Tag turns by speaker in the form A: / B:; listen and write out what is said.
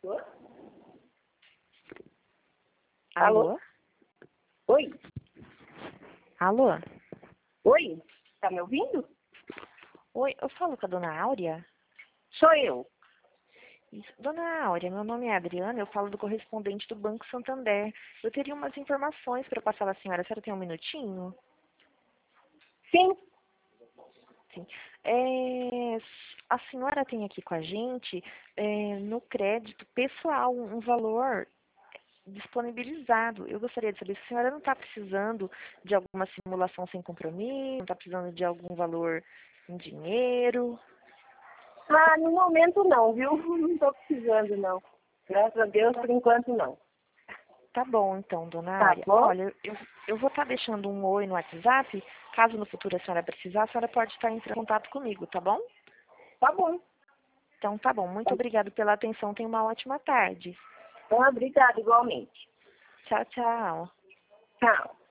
A: Alô?
B: Oi?
A: Alô?
B: Oi? Tá me ouvindo?
A: Oi, eu falo com a dona Áurea?
B: Sou eu.
A: Isso. Dona Áurea, meu nome é Adriana, eu falo do correspondente do Banco Santander. Eu teria umas informações para passar à senhora. A senhora tem um minutinho?
B: Sim.
A: Sim. A senhora tem aqui com a gente, no crédito pessoal, um valor disponibilizado. Eu gostaria de saber se a senhora não está precisando de alguma simulação sem compromisso, não está precisando de algum valor em dinheiro.
B: Ah, no momento não, viu? Não tô precisando, não. Graças a Deus, por enquanto não.
A: Tá bom, então, dona
B: Tá
A: Áurea.
B: bom?
A: Olha, eu vou estar deixando um oi no WhatsApp. Caso no futuro a senhora precisar, a senhora pode estar entrando em contato comigo, tá bom?
B: Tá bom.
A: Então, tá bom. Muito obrigada pela atenção. Tenha uma ótima tarde.
B: Então, obrigada igualmente.
A: Tchau, tchau.
B: Tchau.